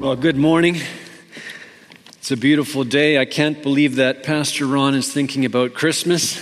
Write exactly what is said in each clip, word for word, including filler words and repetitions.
Well, good morning. It's a beautiful day. I can't believe that Pastor Ron is thinking about Christmas.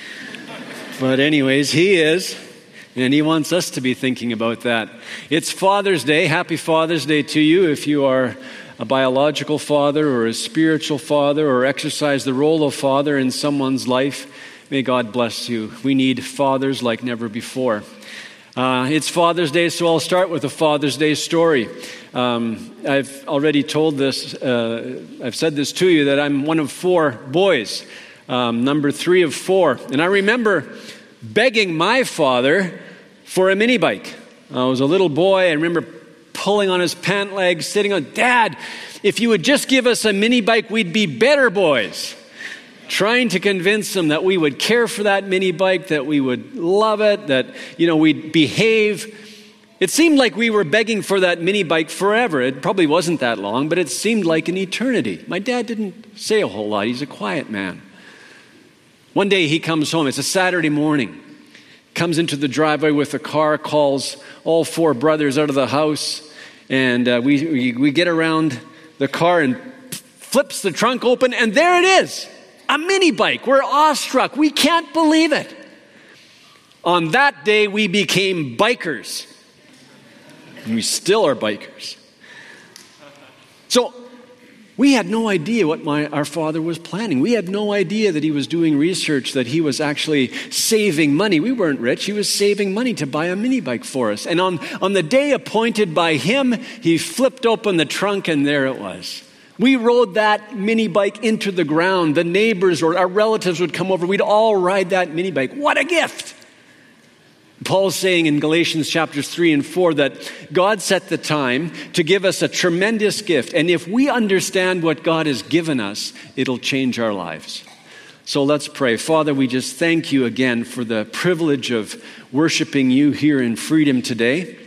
But anyways, he is, and he wants us to be thinking about that. It's Father's Day. Happy Father's Day to you if you are a biological father or a spiritual father or exercise the role of father in someone's life. May God bless you. We need fathers like never before. Uh, it's Father's Day, so I'll start with a Father's Day story. Um, I've already told this, uh, I've said this to you, that I'm one of four boys, um, number three of four. And I remember begging my father for a mini bike. I was a little boy. I remember pulling on his pant legs, sitting on, "Dad, if you would just give us a mini bike, we'd be better boys." Trying to convince him that we would care for that mini bike, that we would love it, that, you know, we'd behave. It seemed like we were begging for that mini bike forever. It probably wasn't that long, but it seemed like an eternity. My dad didn't say a whole lot. He's a quiet man. One day he comes home. It's a Saturday morning. Comes into the driveway with a car, calls all four brothers out of the house, and uh, we, we we get around the car and flips the trunk open, and there it is. A mini bike. We're awestruck. We can't believe it. On that day, we became bikers. And we still are bikers. So, we had no idea what my, our father was planning. We had no idea that he was doing research, that he was actually saving money. We weren't rich. He was saving money to buy a mini bike for us. And on, on the day appointed by him, he flipped open the trunk, and there it was. We rode that mini bike into the ground. The neighbors or our relatives would come over. We'd all ride that mini bike. What a gift! Paul's saying in Galatians chapters three and four that God set the time to give us a tremendous gift. And if we understand what God has given us, it'll change our lives. So let's pray. Father, we just thank you again for the privilege of worshiping you here in Freedom today.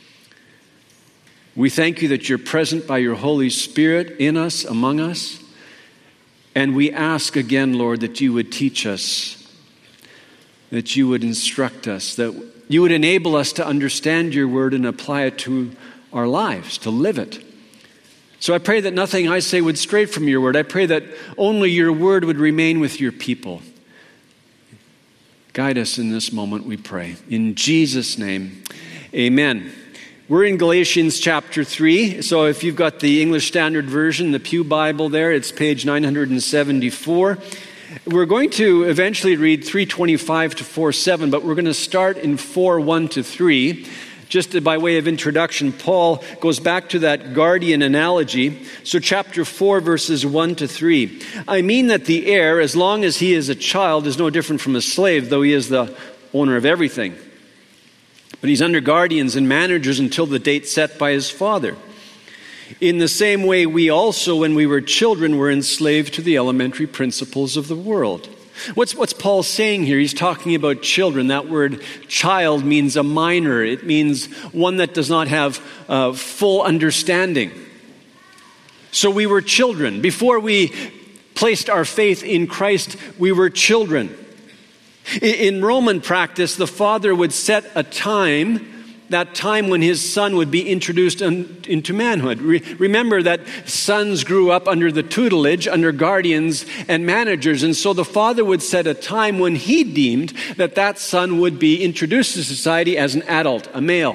We thank you that you're present by your Holy Spirit in us, among us. And we ask again, Lord, that you would teach us, that you would instruct us, that you would enable us to understand your word and apply it to our lives, to live it. So I pray that nothing I say would stray from your word. I pray that only your word would remain with your people. Guide us in this moment, we pray. In Jesus' name, amen. We're in Galatians chapter three, so if you've got the English Standard Version, the Pew Bible there, it's page nine seventy-four. We're going to eventually read three twenty-five to four seven, but we're going to start in four one to three. Just by way of introduction, Paul goes back to that guardian analogy. So chapter four, verses one to three. "I mean that the heir, as long as he is a child, is no different from a slave, though he is the owner of everything. But he's under guardians and managers until the date set by his father. In the same way, we also, when we were children, were enslaved to the elementary principles of the world." What's, what's Paul saying here? He's talking about children. That word child means a minor. It means one that does not have uh, full understanding. So we were children. Before we placed our faith in Christ, we were children. In Roman practice, the father would set a time, that time when his son would be introduced into manhood. Remember that sons grew up under the tutelage, under guardians and managers, and so the father would set a time when he deemed that that son would be introduced to society as an adult, a male.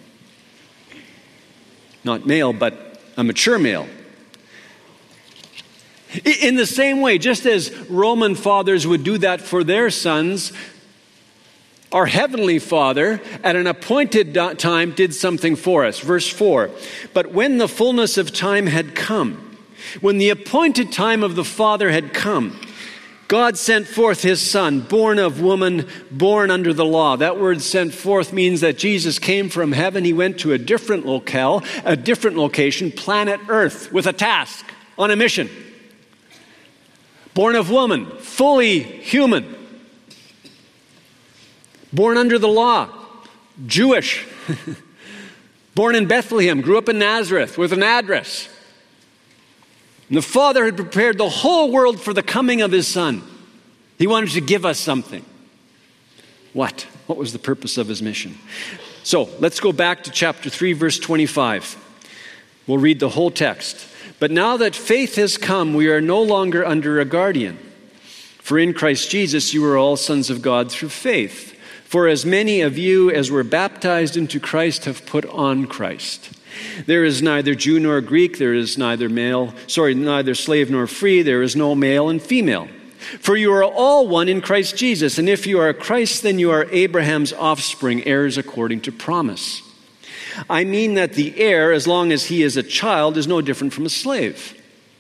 Not male, but a mature male. In the same way, just as Roman fathers would do that for their sons, our Heavenly Father, at an appointed time, did something for us. Verse four, "But when the fullness of time had come," when the appointed time of the Father had come, "God sent forth his Son, born of woman, born under the law." That word "sent forth" means that Jesus came from heaven. He went to a different locale, a different location, planet Earth, with a task, on a mission. Born of woman, fully human. Born under the law, Jewish. Born in Bethlehem, grew up in Nazareth with an address. And the Father had prepared the whole world for the coming of his Son. He wanted to give us something. What? What was the purpose of his mission? So let's go back to chapter three, verse twenty-five. We'll read the whole text. But now that faith has come, we are no longer under a guardian. For in Christ Jesus you are all sons of God through faith. For as many of you as were baptized into Christ have put on Christ. There is neither Jew nor Greek, there is neither male, sorry, neither slave nor free, there is no male and female. For you are all one in Christ Jesus, and if you are Christ, then you are Abraham's offspring, heirs according to promise. I mean that the heir, as long as he is a child, is no different from a slave,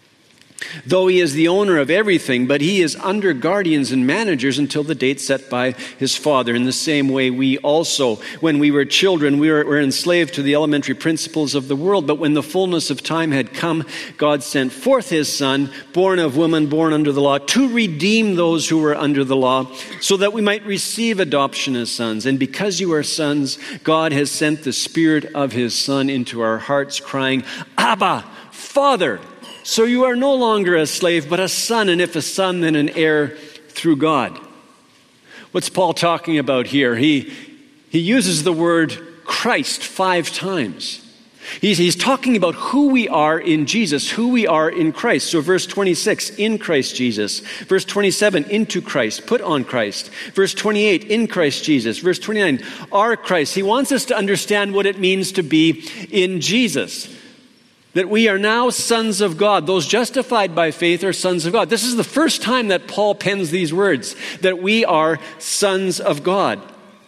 though he is the owner of everything, but he is under guardians and managers until the date set by his father. In the same way, we also, when we were children, we were, were enslaved to the elementary principles of the world. But when the fullness of time had come, God sent forth his Son, born of woman, born under the law, to redeem those who were under the law, so that we might receive adoption as sons. And because you are sons, God has sent the Spirit of his Son into our hearts, crying, Abba, Father. So you are no longer a slave, but a son, and if a son, then an heir through God. What's Paul talking about here? He, he uses the word Christ five times. He's, he's talking about who we are in Jesus, who we are in Christ. So verse twenty-six, in Christ Jesus. Verse twenty-seven, into Christ, put on Christ. Verse twenty-eight, in Christ Jesus. Verse twenty-nine, are Christ. He wants us to understand what it means to be in Jesus. That we are now sons of God. Those justified by faith are sons of God. This is the first time that Paul pens these words, that we are sons of God.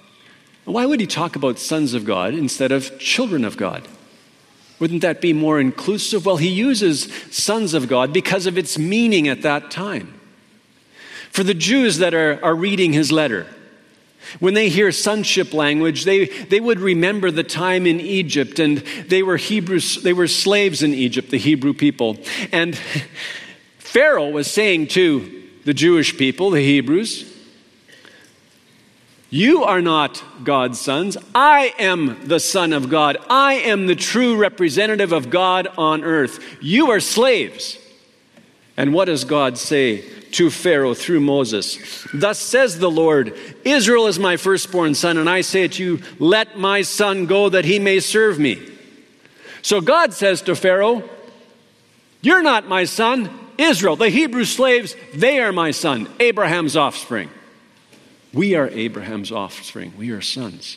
Why would he talk about sons of God instead of children of God? Wouldn't that be more inclusive? Well, he uses sons of God because of its meaning at that time. For the Jews that are, are reading his letter, when they hear sonship language, they, they would remember the time in Egypt, and they were Hebrews, they were slaves in Egypt, the Hebrew people. And Pharaoh was saying to the Jewish people, the Hebrews, you are not God's sons. I am the Son of God. I am the true representative of God on earth. You are slaves. And what does God say to Pharaoh through Moses? Thus says the Lord, Israel is my firstborn son, and I say to you, let my son go that he may serve me. So God says to Pharaoh, you're not my son. Israel, the Hebrew slaves, they are my son, Abraham's offspring. We are Abraham's offspring. We are sons.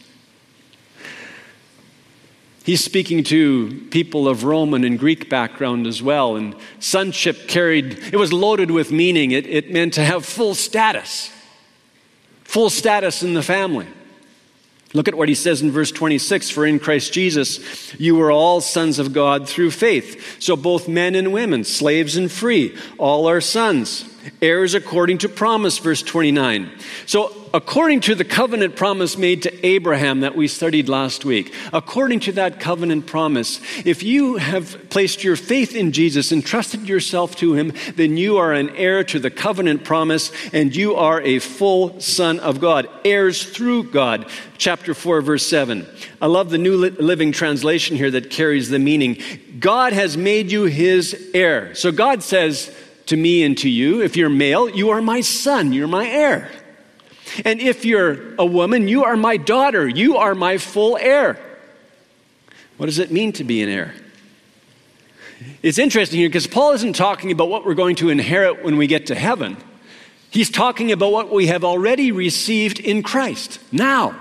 He's speaking to people of Roman and Greek background as well. And sonship carried, it was loaded with meaning. It, it meant to have full status. Full status in the family. Look at what he says in verse twenty-six. For in Christ Jesus, you are all sons of God through faith. So both men and women, slaves and free, all are sons. Heirs according to promise, verse twenty-nine. So according to the covenant promise made to Abraham that we studied last week, according to that covenant promise, if you have placed your faith in Jesus and trusted yourself to him, then you are an heir to the covenant promise, and you are a full son of God, heirs through God. Chapter four, verse seven. I love the New Living Translation here that carries the meaning. God has made you his heir. So God says to me and to you, if you're male, you are my son, you're my heir. And if you're a woman, you are my daughter, you are my full heir. What does it mean to be an heir? It's interesting here because Paul isn't talking about what we're going to inherit when we get to heaven. He's talking about what we have already received in Christ now.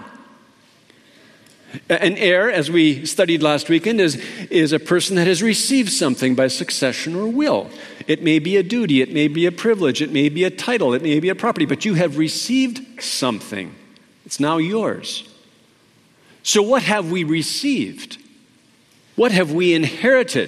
An heir, as we studied last weekend, is, is a person that has received something by succession or will. It may be a duty, it may be a privilege, it may be a title, it may be a property, but you have received something. It's now yours. So what have we received? What have we inherited?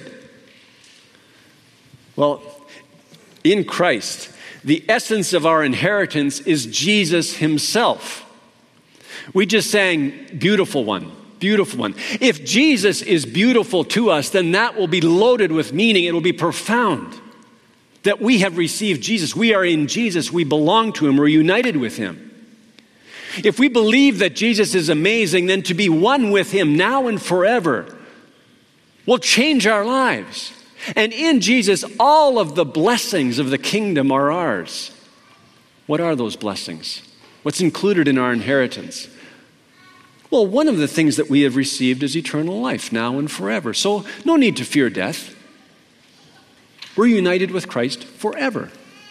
Well, in Christ, the essence of our inheritance is Jesus himself. We just sang, beautiful one, beautiful one. If Jesus is beautiful to us, then that will be loaded with meaning. It will be profound that we have received Jesus. We are in Jesus. We belong to him. We're united with him. If we believe that Jesus is amazing, then to be one with him now and forever will change our lives. And in Jesus, all of the blessings of the kingdom are ours. What are those blessings? What's included in our inheritance? Well, one of the things that we have received is eternal life, now and forever. So no need to fear death. We're united with Christ forever.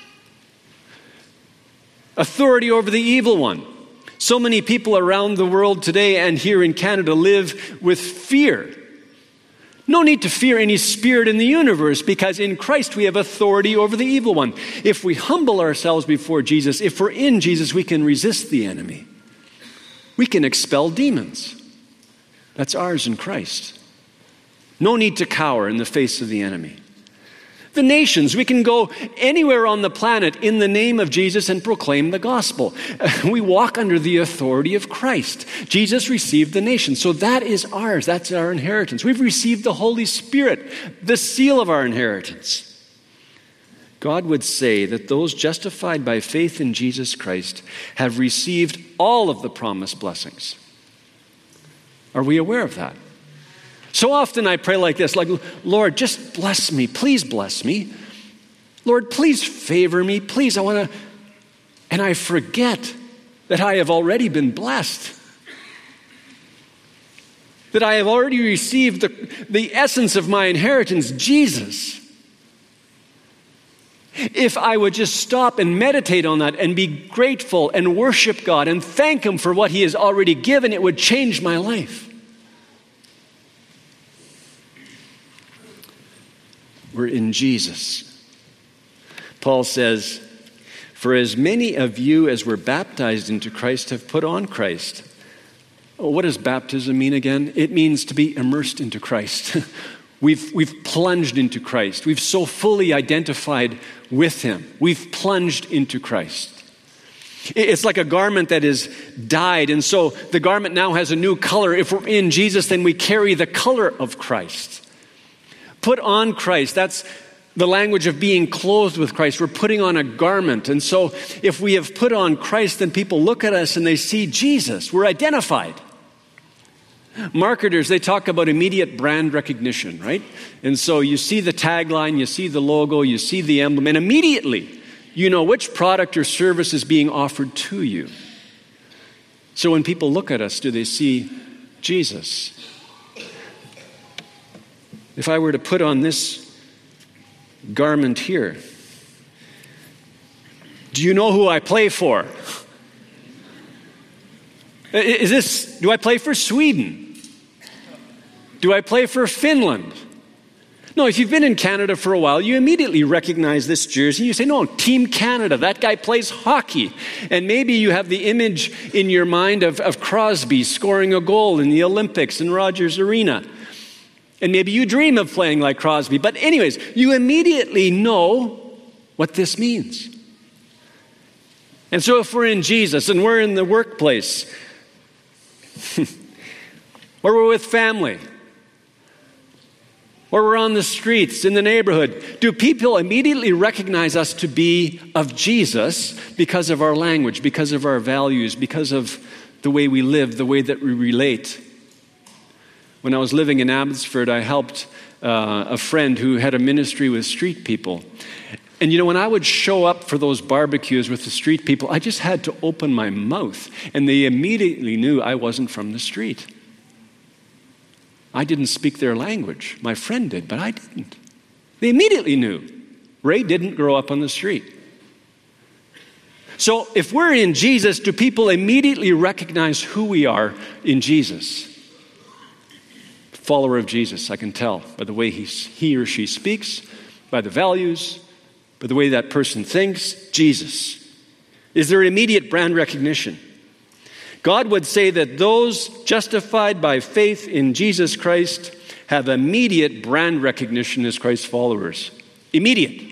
Authority over the evil one. So many people around the world today and here in Canada live with fear. No need to fear any spirit in the universe, because in Christ we have authority over the evil one. If we humble ourselves before Jesus, if we're in Jesus, we can resist the enemy. We can expel demons. That's ours in Christ. No need to cower in the face of the enemy. The nations, we can go anywhere on the planet in the name of Jesus and proclaim the gospel. We walk under the authority of Christ. Jesus received the nation, so that is ours. That's our inheritance. We've received the Holy Spirit, the seal of our inheritance. God would say that those justified by faith in Jesus Christ have received all of the promised blessings. Are we aware of that? So often I pray like this, like, Lord, just bless me. Please bless me. Lord, please favor me. Please, I want to. And I forget that I have already been blessed. That I have already received the, the essence of my inheritance, Jesus. If I would just stop and meditate on that and be grateful and worship God and thank Him for what He has already given, it would change my life. We're in Jesus. Paul says, for as many of you as were baptized into Christ have put on Christ. Oh, what does baptism mean again? It means to be immersed into Christ. we've, we've plunged into Christ. We've so fully identified with Him. We've plunged into Christ. It's like a garment that is dyed, and so the garment now has a new color. If we're in Jesus, then we carry the color of Christ. Put on Christ. That's the language of being clothed with Christ. We're putting on a garment. And so if we have put on Christ, then people look at us and they see Jesus. We're identified. Marketers, they talk about immediate brand recognition, right? And so you see the tagline, you see the logo, you see the emblem, and immediately you know which product or service is being offered to you. So when people look at us, do they see Jesus? If I were to put on this garment here, do you know who I play for? Is this, do I play for Sweden? Do I play for Finland? No, if you've been in Canada for a while, you immediately recognize this jersey. You say, no, Team Canada, that guy plays hockey. And maybe you have the image in your mind of, of Crosby scoring a goal in the Olympics in Rogers Arena. And maybe you dream of playing like Crosby. But anyways, you immediately know what this means. And so if we're in Jesus and we're in the workplace, or we're with family, or we're on the streets in the neighborhood, do people immediately recognize us to be of Jesus because of our language, because of our values, because of the way we live, the way that we relate? When I was living in Abbotsford, I helped uh, a friend who had a ministry with street people. And you know, when I would show up for those barbecues with the street people, I just had to open my mouth. And they immediately knew I wasn't from the street. I didn't speak their language. My friend did, but I didn't. They immediately knew. Ray didn't grow up on the street. So if we're in Jesus, do people immediately recognize who we are in Jesus? Follower of Jesus, I can tell by the way he, he or she speaks, by the values, by the way that person thinks. Jesus. Is there immediate brand recognition? God would say that those justified by faith in Jesus Christ have immediate brand recognition as Christ's followers. Immediate.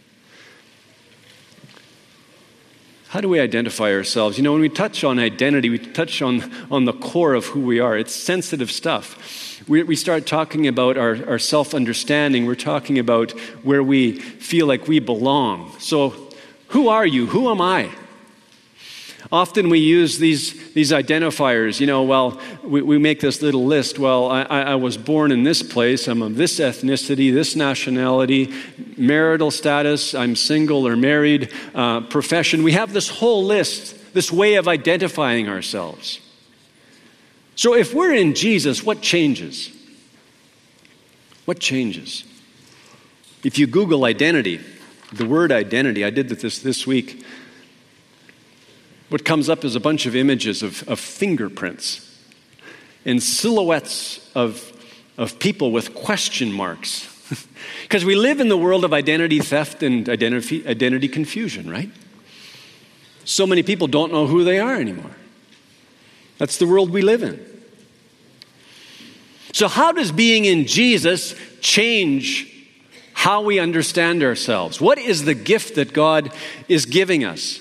How do we identify ourselves? You know, when we touch on identity, we touch on, on the core of who we are. It's sensitive stuff. We, we start talking about our, our self-understanding. We're talking about where we feel like we belong. So, who are you? Who am I? Often we use these, these identifiers. You know, well, we, we make this little list. Well, I, I was born in this place. I'm of this ethnicity, this nationality, marital status. I'm single or married, uh, profession. We have this whole list, this way of identifying ourselves. So if we're in Jesus, what changes? What changes? If you Google identity, the word identity, I did this this week, what comes up is a bunch of images of, of fingerprints and silhouettes of, of people with question marks. Because we live in the world of identity theft and identity, identity confusion, right? So many people don't know who they are anymore. That's the world we live in. So how does being in Jesus change how we understand ourselves? What is the gift that God is giving us?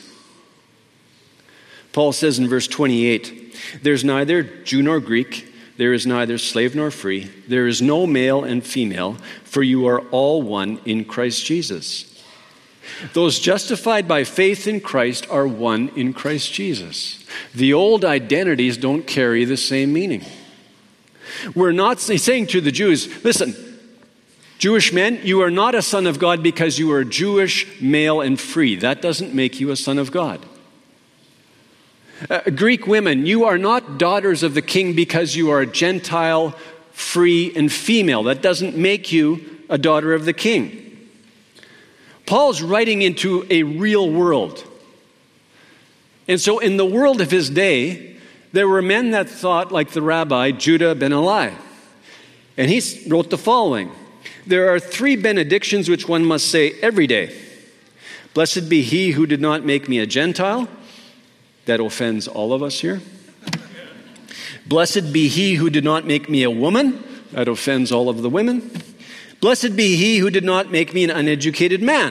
Paul says in verse twenty-eight, there's neither Jew nor Greek, there is neither slave nor free, there is no male and female, for you are all one in Christ Jesus. Those justified by faith in Christ are one in Christ Jesus. The old identities don't carry the same meaning. We're not saying to the Jews, listen, Jewish men, you are not a son of God because you are Jewish, male, and free. That doesn't make you a son of God. Uh, Greek women, you are not daughters of the king because you are a Gentile, free, and female. That doesn't make you a daughter of the king. Paul's writing into a real world. And so in the world of his day, there were men that thought like the rabbi Judah ben Eli. And he wrote the following. There are three benedictions which one must say every day. Blessed be he who did not make me a Gentile. That offends all of us here. Blessed be he who did not make me a woman. That offends all of the women. Blessed be he who did not make me an uneducated man.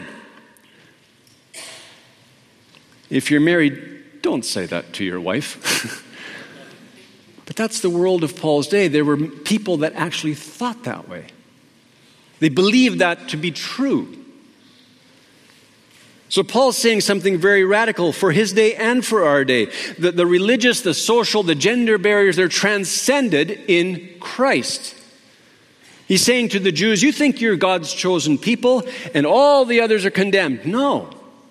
If you're married, don't say that to your wife. But that's the world of Paul's day. There were people that actually thought that way. They believed that to be true. So Paul's saying something very radical for his day and for our day. The, the religious, the social, the gender barriers, they're transcended in Christ. He's saying to the Jews, you think you're God's chosen people and all the others are condemned. No.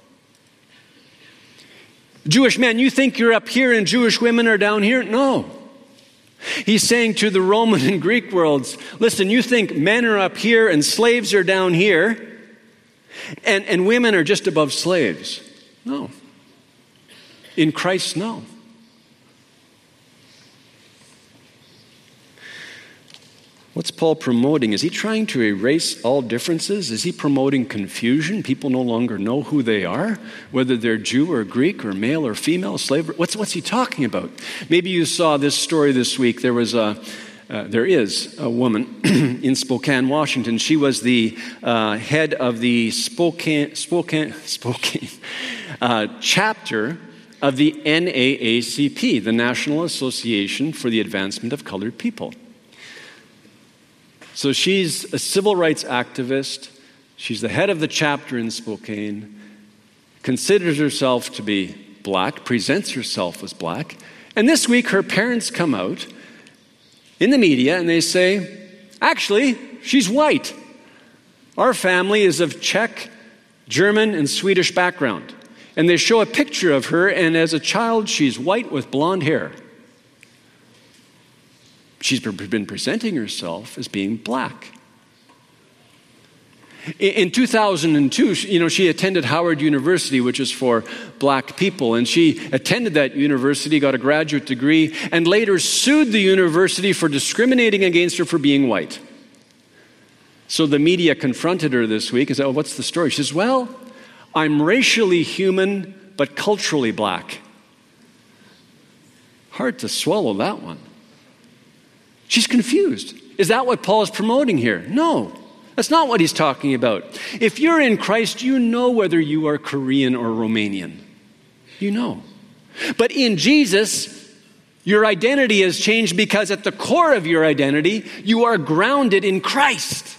Jewish men, you think you're up here and Jewish women are down here? No. He's saying to the Roman and Greek worlds, listen, you think men are up here and slaves are down here, and, and women are just above slaves. No. In Christ, no. What's Paul promoting? Is he trying to erase all differences? Is he promoting confusion? People no longer know who they are, whether they're Jew or Greek or male or female, slave. What's, what's he talking about? Maybe you saw this story this week. There was a, uh, there is a woman in Spokane, Washington. She was the uh, head of the Spokane, Spokane, Spokane uh, chapter of the N double A C P, the National Association for the Advancement of Colored People. So she's a civil rights activist. She's the head of the chapter in Spokane, considers herself to be black, presents herself as black. And this week her parents come out in the media and they say, actually, she's white. Our family is of Czech, German, and Swedish background. And they show a picture of her, and as a child, she's white with blonde hair. She's been presenting herself as being black. In two thousand two, you know, she attended Howard University, which is for black people, and she attended that university, got a graduate degree, and later sued the university for discriminating against her for being white. So the media confronted her this week and said, oh, what's the story? She says, well, I'm racially human, but culturally black. Hard to swallow that one. She's confused. Is that what Paul is promoting here? No, that's not what he's talking about. If you're in Christ, you know whether you are Korean or Romanian. You know. But in Jesus, your identity has changed because at the core of your identity, you are grounded in Christ.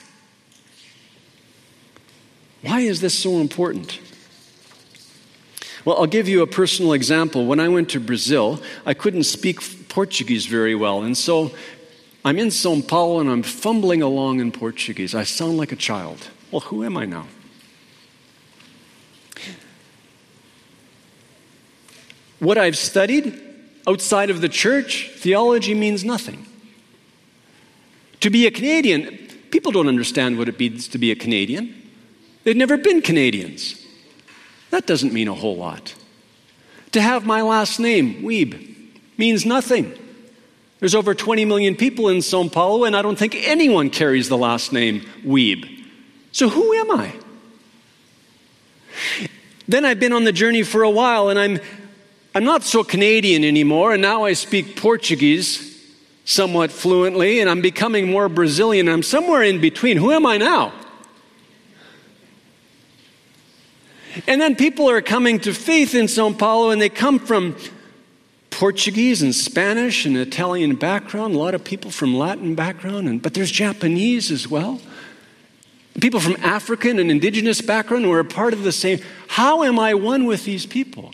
Why is this so important? Well, I'll give you a personal example. When I went to Brazil, I couldn't speak Portuguese very well, and so I'm in São Paulo and I'm fumbling along in Portuguese. I sound like a child. Well, who am I now? What I've studied outside of the church, theology means nothing. To be a Canadian, people don't understand what it means to be a Canadian. They've never been Canadians. That doesn't mean a whole lot. To have my last name, Wiebe, means nothing. There's over twenty million people in São Paulo, and I don't think anyone carries the last name Wiebe. So who am I? Then I've been on the journey for a while, and I'm I'm not so Canadian anymore, and now I speak Portuguese somewhat fluently, and I'm becoming more Brazilian. I'm somewhere in between. Who am I now? And then people are coming to faith in São Paulo, and they come from Portuguese and Spanish and Italian background, a lot of people from Latin background, and but there's Japanese as well. People from African and indigenous background who are a part of the same. How am I one with these people?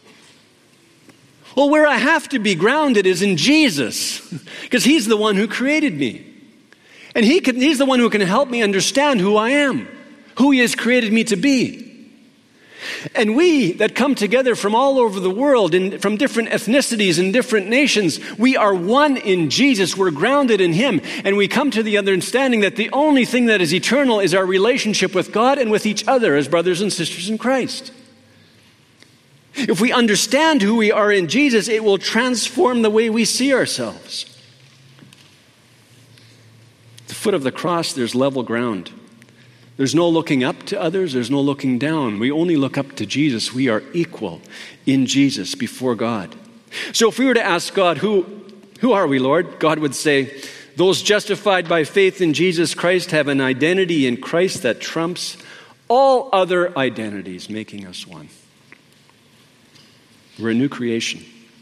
Well, where I have to be grounded is in Jesus, because he's the one who created me. And he can, he's the one who can help me understand who I am, who he has created me to be. And we that come together from all over the world, and from different ethnicities and different nations, we are one in Jesus. We're grounded in him. And we come to the understanding that the only thing that is eternal is our relationship with God and with each other as brothers and sisters in Christ. If we understand who we are in Jesus, it will transform the way we see ourselves. At the foot of the cross, there's level ground. There's no looking up to others. There's no looking down. We only look up to Jesus. We are equal in Jesus before God. So if we were to ask God, who, who are we, Lord? God would say, those justified by faith in Jesus Christ have an identity in Christ that trumps all other identities, making us one. We're a new creation.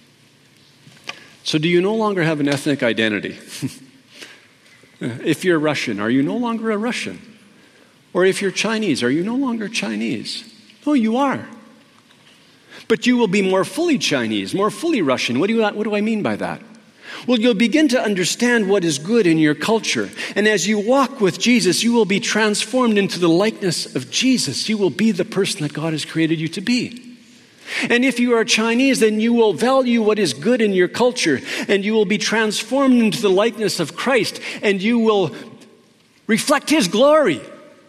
So do you no longer have an ethnic identity? If you're Russian, are you no longer a Russian? Or if you're Chinese, are you no longer Chinese? No, you are. But you will be more fully Chinese, more fully Russian. What do you, what do I mean by that? Well, you'll begin to understand what is good in your culture. And as you walk with Jesus, you will be transformed into the likeness of Jesus. You will be the person that God has created you to be. And if you are Chinese, then you will value what is good in your culture, and you will be transformed into the likeness of Christ, and you will reflect his glory.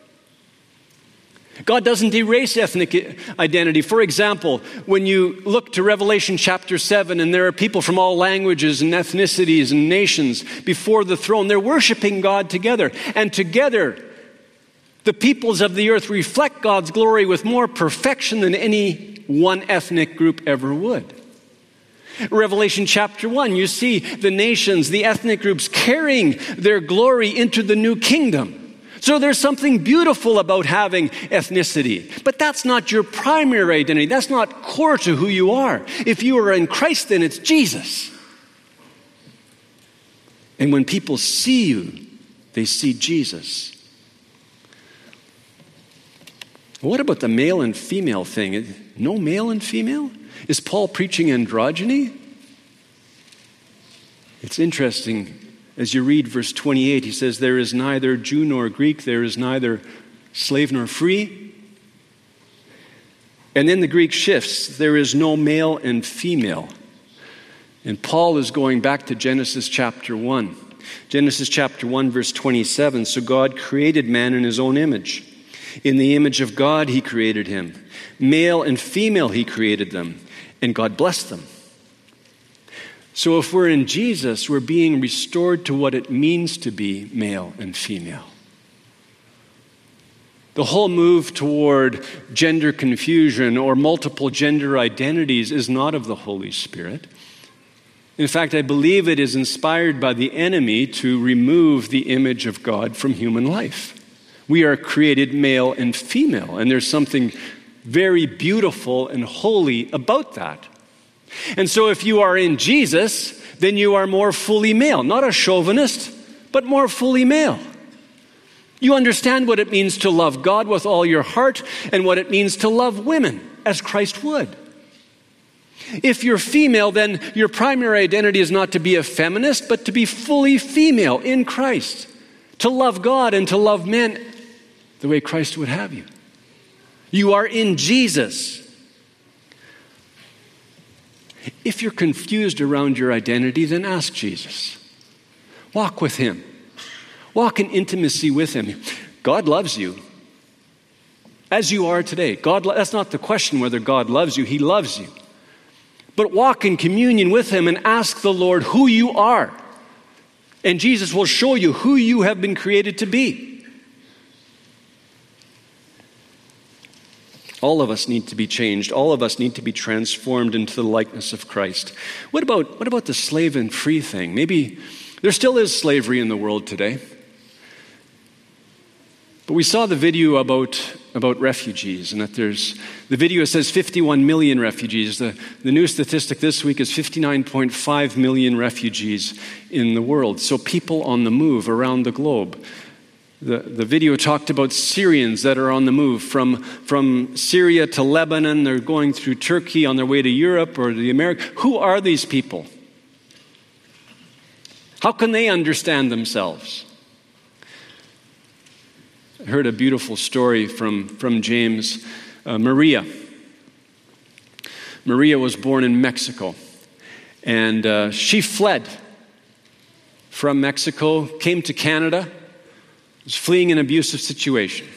God doesn't erase ethnic identity. For example, when you look to Revelation chapter seven, and there are people from all languages and ethnicities and nations before the throne, they're worshiping God together. And together, the peoples of the earth reflect God's glory with more perfection than any one ethnic group ever would. Revelation chapter one, you see the nations, the ethnic groups carrying their glory into the new kingdom. So there's something beautiful about having ethnicity. But that's not your primary identity. That's not core to who you are. If you are in Christ, then it's Jesus. And when people see you, they see Jesus. What about the male and female thing? No male and female? Is Paul preaching androgyny? It's interesting. As you read verse twenty-eight, he says, there is neither Jew nor Greek, there is neither slave nor free. And then the Greek shifts. There is no male and female. And Paul is going back to Genesis chapter one. Genesis chapter one, verse twenty-seven. So God created man in his own image. In the image of God, he created him. Male and female, he created them. And God blessed them. So if we're in Jesus, we're being restored to what it means to be male and female. The whole move toward gender confusion or multiple gender identities is not of the Holy Spirit. In fact, I believe it is inspired by the enemy to remove the image of God from human life. We are created male and female, and there's something very beautiful and holy about that. And so if you are in Jesus, then you are more fully male, not a chauvinist, but more fully male. You understand what it means to love God with all your heart and what it means to love women as Christ would. If you're female, then your primary identity is not to be a feminist, but to be fully female in Christ, to love God and to love men the way Christ would have you. You are in Jesus. If you're confused around your identity, then ask Jesus. Walk with him. Walk in intimacy with him. God loves you as you are today. God, that's not the question whether God loves you. He loves you. But walk in communion with him and ask the Lord who you are. And Jesus will show you who you have been created to be. All of us need to be changed. All of us need to be transformed into the likeness of Christ. What about, what about the slave and free thing? Maybe there still is slavery in the world today. But we saw the video about, about refugees, and that there's, the video says fifty-one million refugees. The, the new statistic this week is fifty-nine point five million refugees in the world. So people on the move around the globe. The, the video talked about Syrians that are on the move from, from Syria to Lebanon. They're going through Turkey on their way to Europe or the America. Who are these people? How can they understand themselves? I heard a beautiful story from, from James. Uh, Maria. Maria was born in Mexico. And uh, she fled from Mexico, came to Canada, was fleeing an abusive situation.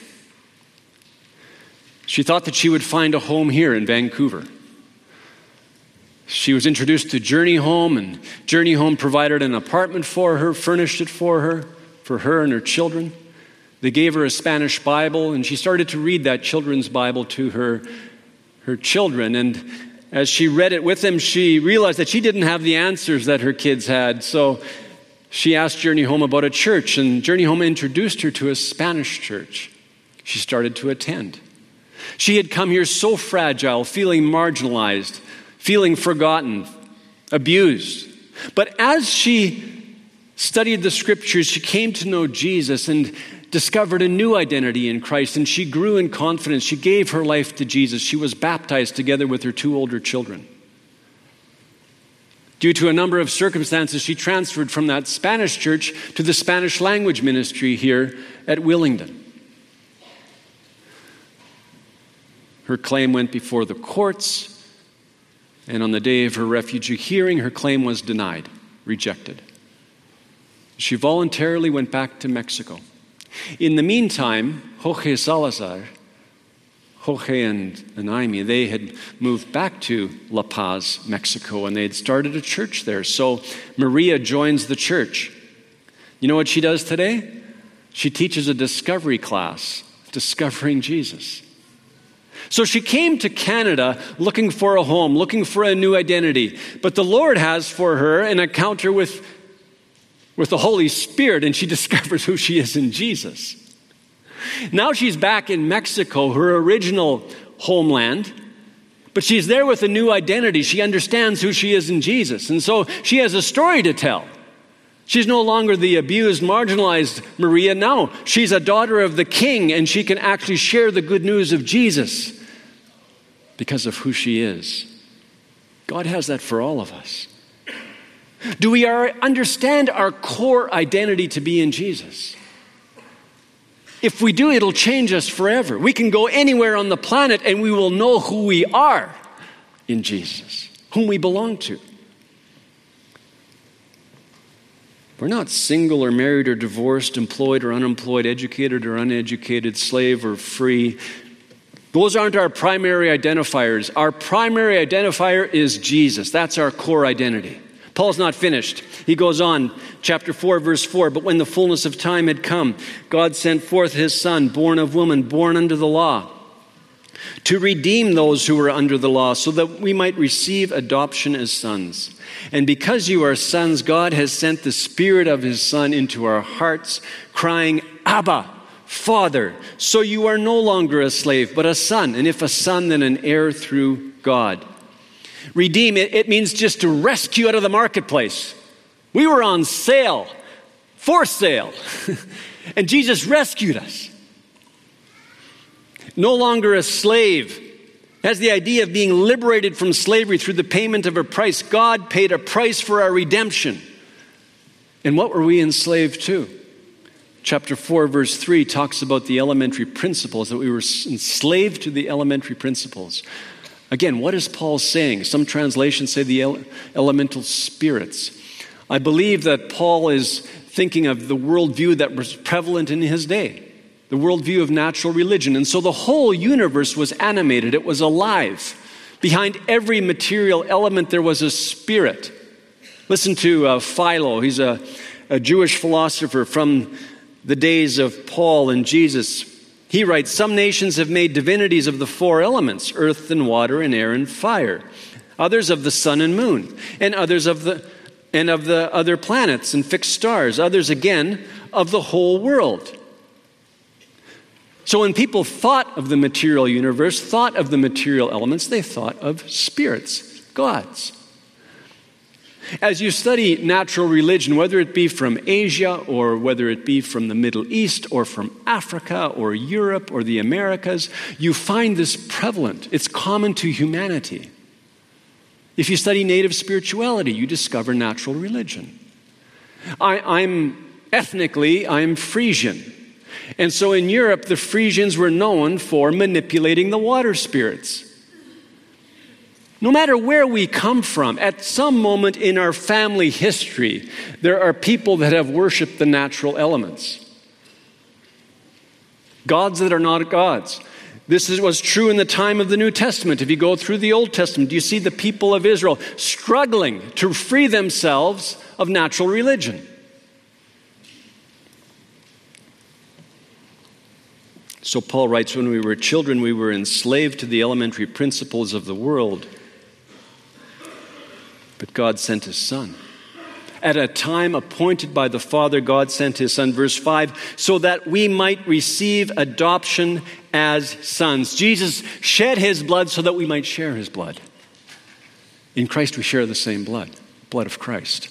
She thought that she would find a home here in Vancouver. She was introduced to Journey Home, and Journey Home provided an apartment for her, furnished it for her, for her and her children. They gave her a Spanish Bible, and she started to read that children's Bible to her, her children. And as she read it with them, she realized that she didn't have the answers that her kids had. So she asked Journey Home about a church, and Journey Home introduced her to a Spanish church. She started to attend. She had come here so fragile, feeling marginalized, feeling forgotten, abused. But as she studied the scriptures, she came to know Jesus and discovered a new identity in Christ, and she grew in confidence. She gave her life to Jesus. She was baptized together with her two older children. Due to a number of circumstances, she transferred from that Spanish church to the Spanish language ministry here at Willingdon. Her claim went before the courts, and on the day of her refugee hearing, her claim was denied, rejected. She voluntarily went back to Mexico. In the meantime, Jorge Salazar, Jorge and Anaimi, they had moved back to La Paz, Mexico, and they had started a church there. So Maria joins the church. You know what she does today? She teaches a discovery class, discovering Jesus. So she came to Canada looking for a home, looking for a new identity. But the Lord has for her an encounter with with the Holy Spirit, and she discovers who she is in Jesus. Now she's back in Mexico, her original homeland, but she's there with a new identity. She understands who she is in Jesus, and so she has a story to tell. She's no longer the abused, marginalized Maria. Now she's a daughter of the King, and she can actually share the good news of Jesus because of who she is. God has that for all of us. Do we are, understand our core identity to be in Jesus? If we do, it'll change us forever. We can go anywhere on the planet and we will know who we are in Jesus, whom we belong to. We're not single or married or divorced, employed or unemployed, educated or uneducated, slave or free. Those aren't our primary identifiers. Our primary identifier is Jesus. That's our core identity. Paul's not finished. He goes on, chapter four, verse four. But when the fullness of time had come, God sent forth his Son, born of woman, born under the law, to redeem those who were under the law, so that we might receive adoption as sons. And because you are sons, God has sent the Spirit of his Son into our hearts, crying, Abba, Father. So you are no longer a slave, but a son. And if a son, then an heir through God. Redeem, it, it means just to rescue out of the marketplace. We were on sale, for sale. And Jesus rescued us. No longer a slave. Has the idea of being liberated from slavery through the payment of a price. God paid a price for our redemption. And what were we enslaved to? Chapter four, verse three talks about the elementary principles, that we were enslaved to the elementary principles Again, what is Paul saying? Some translations say the ele- elemental spirits. I believe that Paul is thinking of the worldview that was prevalent in his day, the worldview of natural religion. And so the whole universe was animated. It was alive. Behind every material element, there was a spirit. Listen to uh, Philo. He's a, a Jewish philosopher from the days of Paul and Jesus. He writes, some nations have made divinities of the four elements, earth and water and air and fire. Others of the sun and moon, and others of the and of the other planets and fixed stars. Others again of the whole world. So when people thought of the material universe, thought of the material elements, they thought of spirits, gods. As you study natural religion, whether it be from Asia or whether it be from the Middle East or from Africa or Europe or the Americas, you find this prevalent. It's common to humanity. If you study native spirituality, you discover natural religion. I, I'm ethnically, I'm Frisian. And so in Europe, the Frisians were known for manipulating the water spirits. No matter where we come from, at some moment in our family history, there are people that have worshiped the natural elements. Gods that are not gods. This is, was true in the time of the New Testament. If you go through the Old Testament, you see the people of Israel struggling to free themselves of natural religion. So Paul writes, when we were children, we were enslaved to the elementary principles of the world. But God sent his Son. At a time appointed by the Father, God sent his Son, verse five, so that we might receive adoption as sons. Jesus shed his blood so that we might share his blood. In Christ we share the same blood, blood of Christ.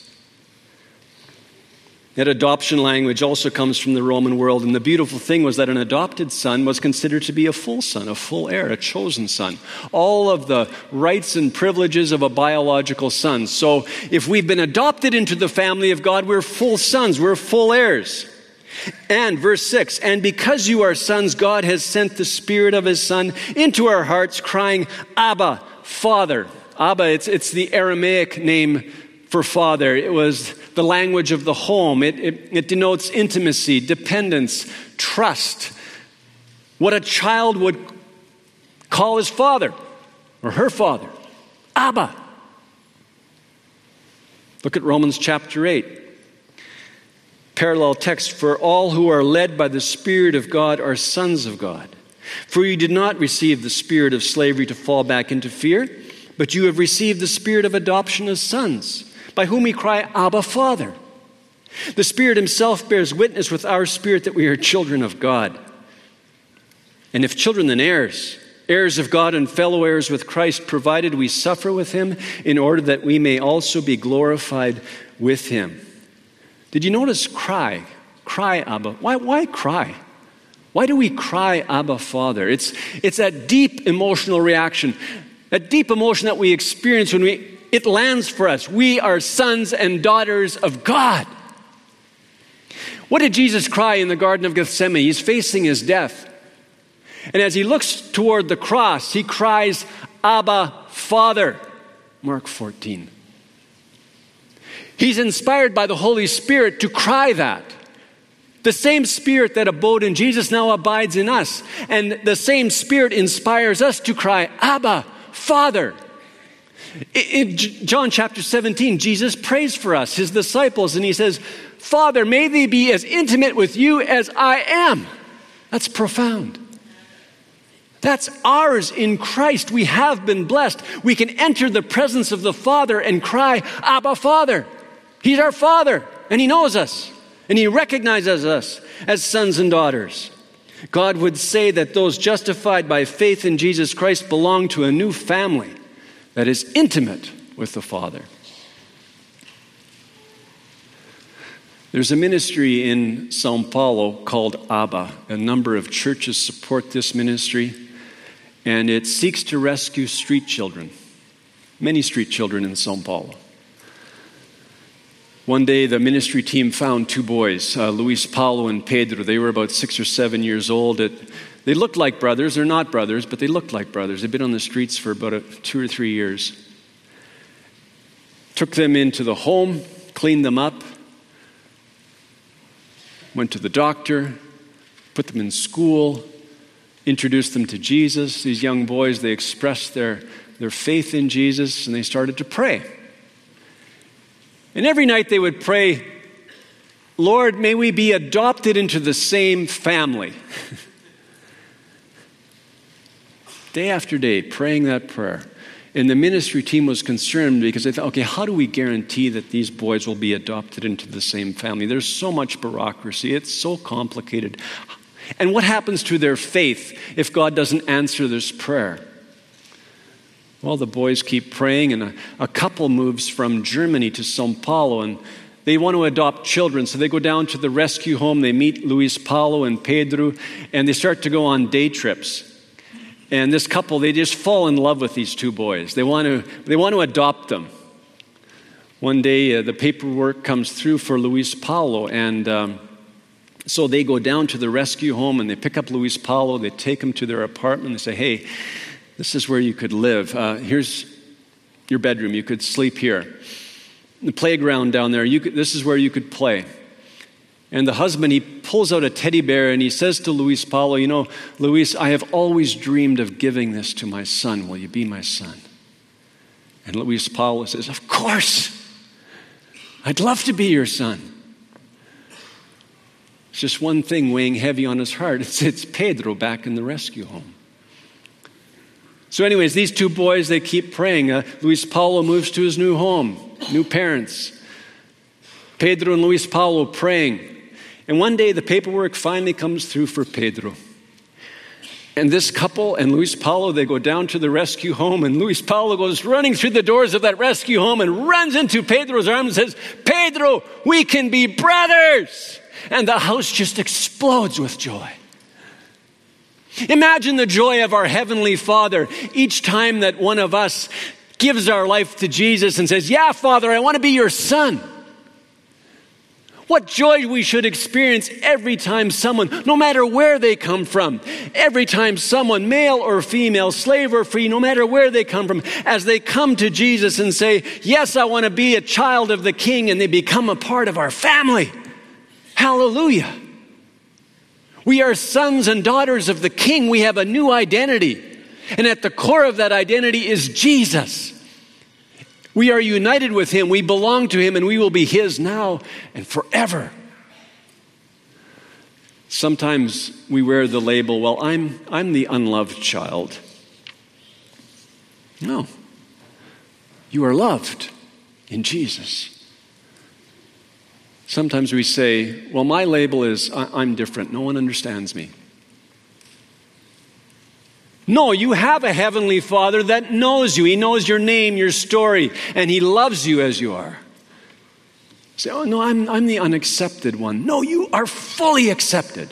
That adoption language also comes from the Roman world, and the beautiful thing was that an adopted son was considered to be a full son, a full heir, a chosen son. All of the rights and privileges of a biological son. So if we've been adopted into the family of God, we're full sons, we're full heirs. And verse six, and because you are sons, God has sent the Spirit of his Son into our hearts, crying, Abba, Father. Abba, it's, it's the Aramaic name for father. It was the language of the home. It, it, it denotes intimacy, dependence, trust. What a child would call his father or her father. Abba. Look at Romans chapter eight. Parallel text, for all who are led by the Spirit of God are sons of God. For you did not receive the spirit of slavery to fall back into fear, but you have received the spirit of adoption as sons, by whom we cry, Abba, Father. The Spirit himself bears witness with our spirit that we are children of God. And if children, then heirs, heirs of God and fellow heirs with Christ, provided we suffer with him in order that we may also be glorified with him. Did you notice cry? Cry, Abba. Why, why cry? Why do we cry, Abba, Father? It's, it's that deep emotional reaction, that deep emotion that we experience when we it lands for us. We are sons and daughters of God. What did Jesus cry in the Garden of Gethsemane? He's facing his death. And as he looks toward the cross, he cries, Abba, Father. Mark fourteen. He's inspired by the Holy Spirit to cry that. The same Spirit that abode in Jesus now abides in us. And the same Spirit inspires us to cry, Abba, Father. In John chapter seventeen, Jesus prays for us, his disciples, and he says, Father, may they be as intimate with you as I am. That's profound. That's ours in Christ. We have been blessed. We can enter the presence of the Father and cry, Abba, Father. He's our Father, and he knows us, and he recognizes us as sons and daughters. God would say that those justified by faith in Jesus Christ belong to a new family that is intimate with the Father. There's a ministry in Sao Paulo called Abba. A number of churches support this ministry, and it seeks to rescue street children, many street children in Sao Paulo. One day, the ministry team found two boys, uh, Luis Paulo and Pedro. They were about six or seven years old. It, They looked like brothers. They're not brothers, but they looked like brothers. They'd been on the streets for about a, two or three years. Took them into the home, cleaned them up, went to the doctor, put them in school, introduced them to Jesus. These young boys, they expressed their, their faith in Jesus, and they started to pray. And every night they would pray, Lord, may we be adopted into the same family. Day after day, praying that prayer. And the ministry team was concerned because they thought, okay, how do we guarantee that these boys will be adopted into the same family? There's so much bureaucracy. It's so complicated. And what happens to their faith if God doesn't answer this prayer? Well, the boys keep praying, and a, a couple moves from Germany to Sao Paulo, and they want to adopt children. So they go down to the rescue home. They meet Luis Paulo and Pedro, and they start to go on day trips. And this couple, they just fall in love with these two boys. They want to, they want to adopt them. One day, uh, the paperwork comes through for Luis Paulo, and um, so they go down to the rescue home, and they pick up Luis Paulo. They take him to their apartment. They say, hey, this is where you could live. Uh, here's your bedroom. You could sleep here. The playground down there, you could, this is where you could play. And the husband, he pulls out a teddy bear and he says to Luis Paulo, you know, Luis, I have always dreamed of giving this to my son. Will you be my son? And Luis Paulo says, of course. I'd love to be your son. It's just one thing weighing heavy on his heart. It's, it's Pedro back in the rescue home. So anyways, these two boys, they keep praying. Uh, Luis Paulo moves to his new home, new parents. Pedro and Luis Paulo praying. And one day the paperwork finally comes through for Pedro. And this couple and Luis Paulo, they go down to the rescue home, and Luis Paulo goes running through the doors of that rescue home and runs into Pedro's arms and says, Pedro, we can be brothers. And the house just explodes with joy. Imagine the joy of our Heavenly Father each time that one of us gives our life to Jesus and says, yeah, Father, I want to be your son. What joy we should experience every time someone, no matter where they come from, every time someone, male or female, slave or free, no matter where they come from, as they come to Jesus and say, yes, I want to be a child of the King, and they become a part of our family. Hallelujah. We are sons and daughters of the King. We have a new identity. And at the core of that identity is Jesus. We are united with him. We belong to him, and we will be his now and forever. Sometimes we wear the label, well, I'm, I'm the unloved child. No. You are loved in Jesus. Sometimes we say, well, my label is I'm different. No one understands me. No, you have a Heavenly Father that knows you. He knows your name, your story, and he loves you as you are. Say, oh, no, I'm, I'm the unaccepted one. No, you are fully accepted.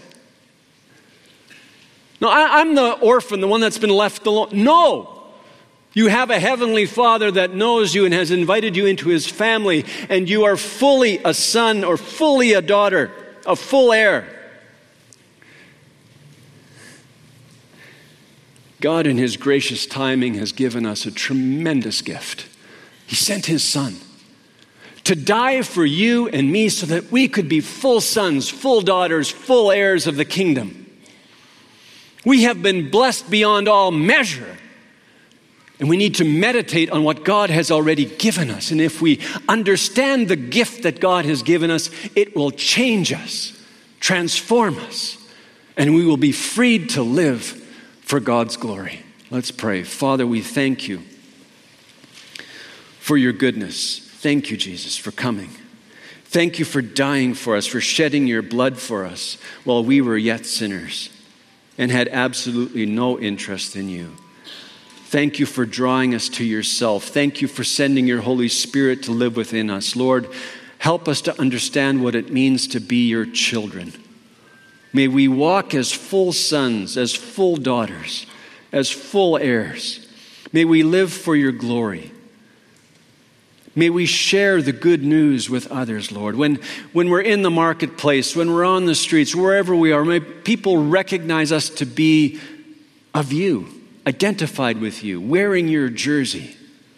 No, I, I'm the orphan, the one that's been left alone. No, you have a Heavenly Father that knows you and has invited you into his family, and you are fully a son or fully a daughter, a full heir. God, in his gracious timing, has given us a tremendous gift. He sent his son to die for you and me so that we could be full sons, full daughters, full heirs of the kingdom. We have been blessed beyond all measure. And we need to meditate on what God has already given us. And if we understand the gift that God has given us, it will change us, transform us, and we will be freed to live for God's glory. Let's pray. Father, we thank you for your goodness. Thank you, Jesus, for coming. Thank you for dying for us, for shedding your blood for us while we were yet sinners and had absolutely no interest in you. Thank you for drawing us to yourself. Thank you for sending your Holy Spirit to live within us. Lord, help us to understand what it means to be your children. May we walk as full sons, as full daughters, as full heirs. May we live for your glory. May we share the good news with others, Lord. When, when we're in the marketplace, when we're on the streets, wherever we are, may people recognize us to be of you, identified with you, wearing your jersey.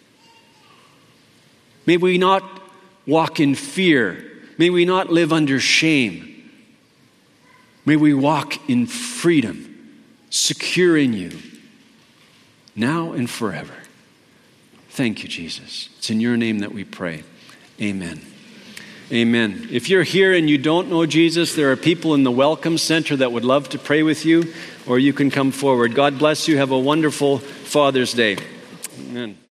May we not walk in fear. May we not live under shame. May we walk in freedom, secure in you, now and forever. Thank you, Jesus. It's in your name that we pray. Amen. Amen. If you're here and you don't know Jesus, there are people in the Welcome Center that would love to pray with you, or you can come forward. God bless you. Have a wonderful Father's Day. Amen.